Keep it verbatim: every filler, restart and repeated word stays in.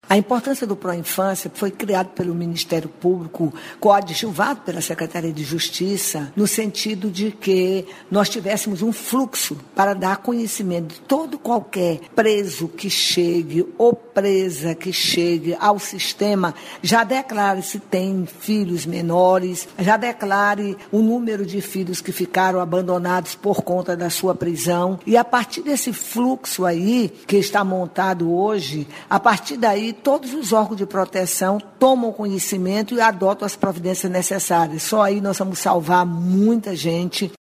A importância do Pró-Infância foi criado pelo Ministério Público, coadjuvado pela Secretaria de Justiça, no sentido de que nós tivéssemos um fluxo para dar conhecimento de todo qualquer preso que chegue ou presa que chegue ao sistema, já declare se tem filhos menores, já declare o número de filhos que ficaram abandonados por conta da sua prisão. E a partir desse fluxo aí, que está montado hoje, a partir daí todos os órgãos de proteção tomam conhecimento e adotam as providências necessárias. Só aí nós vamos salvar muita gente.